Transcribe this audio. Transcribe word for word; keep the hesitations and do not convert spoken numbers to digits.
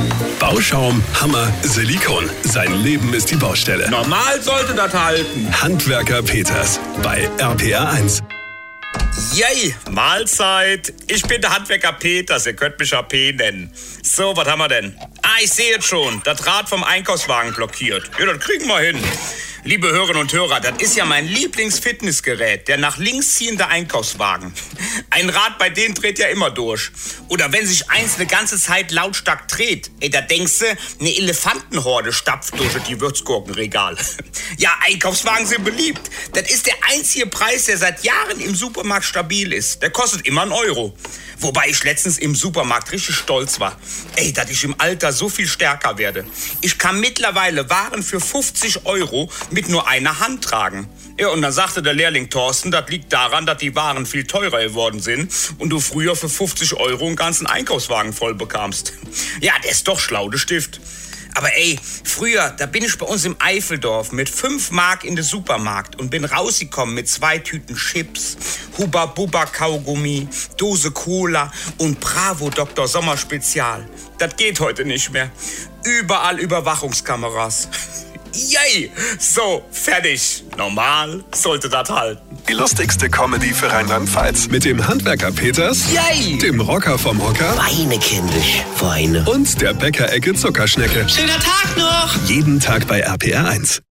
Bauschaum, Hammer, Silikon. Sein Leben ist die Baustelle. Normal sollte das halten. Handwerker Peters bei R P R eins. Yay, Mahlzeit. Ich bin der Handwerker Peters, ihr könnt mich A P nennen. So, was haben wir denn? Ah, ich sehe jetzt schon, das Rad vom Einkaufswagen blockiert. Ja, das kriegen wir hin. Liebe Hörerinnen und Hörer, das ist ja mein Lieblingsfitnessgerät, der nach links ziehende Einkaufswagen. Ein Rad bei denen dreht ja immer durch. Oder wenn sich eins eine ganze Zeit lautstark dreht, ey, da denkst du, eine Elefantenhorde stapft durch die Würzgurkenregal. Ja, Einkaufswagen sind beliebt. Das ist der einzige Preis, der seit Jahren im Supermarkt stabil ist. Der kostet immer einen Euro. Wobei ich letztens im Supermarkt richtig stolz war. Ey, dass ich im Alter so viel stärker werde. Ich kann mittlerweile Waren für fünfzig Euro mit nur einer Hand tragen. Ja, und dann sagte der Lehrling Thorsten, das liegt daran, dass die Waren viel teurer geworden sind und du früher für fünfzig Euro einen ganzen Einkaufswagen voll bekamst. Ja, der ist doch schlau, der Stift. Aber ey, früher, da bin ich bei uns im Eifeldorf mit fünf Mark in den Supermarkt und bin rausgekommen mit zwei Tüten Chips, Hubba Bubba Kaugummi, Dose Cola und Bravo Doktor Sommer Spezial. Das geht heute nicht mehr. Überall Überwachungskameras. Yay! So, fertig. Normal sollte das halten. Die lustigste Comedy für Rheinland-Pfalz. Mit dem Handwerker Peters, Yay! dem Rocker vom Hocker Weine, kindisch, Weine. und der Bäckerecke Zuckerschnecke. Schöner Tag noch! Jeden Tag bei R P R eins.